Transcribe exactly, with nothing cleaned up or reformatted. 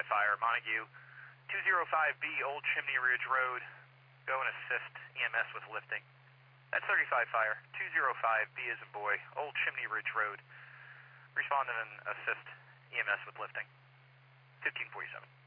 five fire, Montague, two oh five B, Old Chimney Ridge Road. Go and assist E M S with lifting. That's thirty-five fire, two oh five B as in boy, Old Chimney Ridge Road. Respond and assist E M S with lifting. fifteen forty-seven.